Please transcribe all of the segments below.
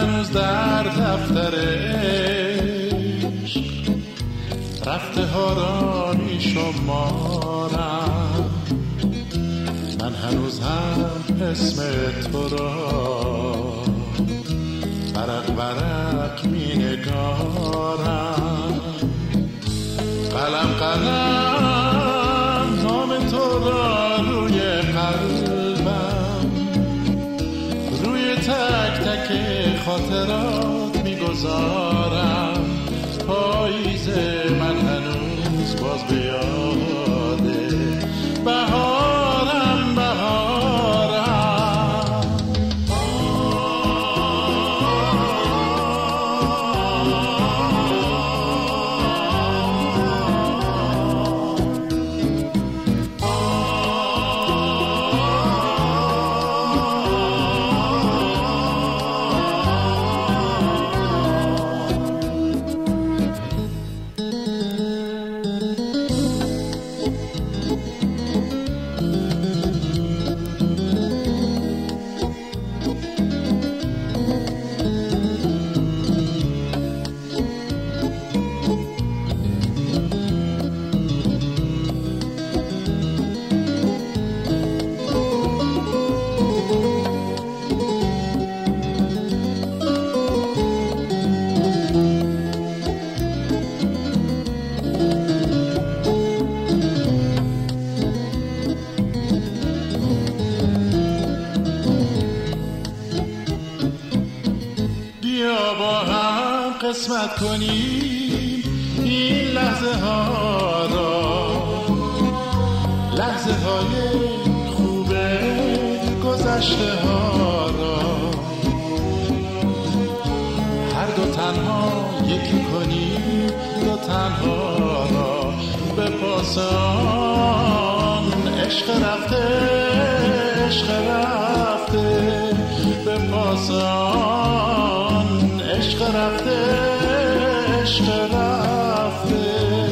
هنوز در دفتر عشق رفته ها را می شمارم، من هنوز هم اسم تو را ورق ورق می نگارم. قلم قلم نام تو را روی قلبم، روی تک تک خاطرات می گذارم. پاییز من هنوز باز بیاده، بهارم بهارم. بیا با هم قسمت کنیم این لحظه ها را، لحظه های خوب گذشته ها را. هر دو تنها یکی کنیم دو تنها را، به پاسان عشق رفته عشق رفته، به پاسان عشق رفته عشق رفته.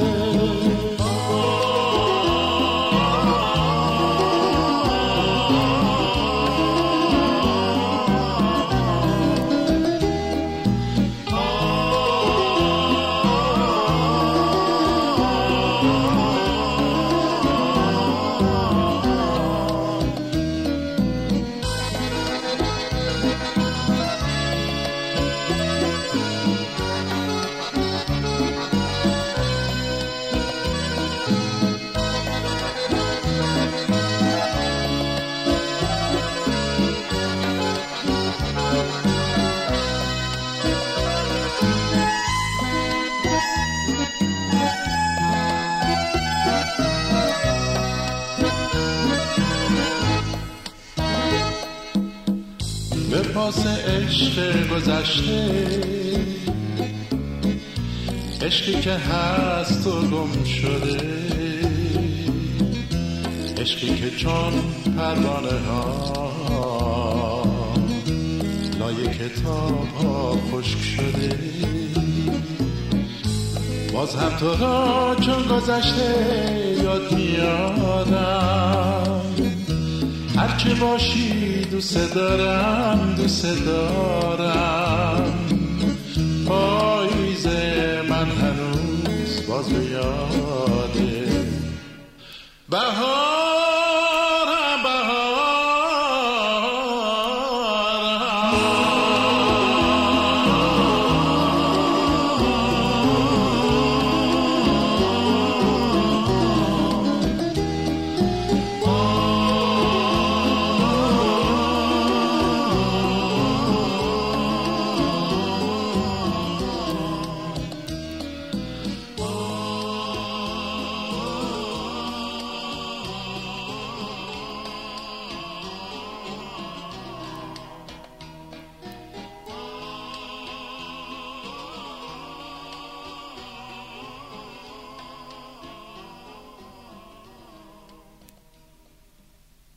به پاس عشق گذشته، عشقی که هست و گم شده، عشقی که چون پروانه ها لای کتاب ها خشک شده. باز هم تو را چون گذشته یاد میارم، هرچه باشی دوست دارم دوست دارم. پاییز من هنوز باز به یاده، بهار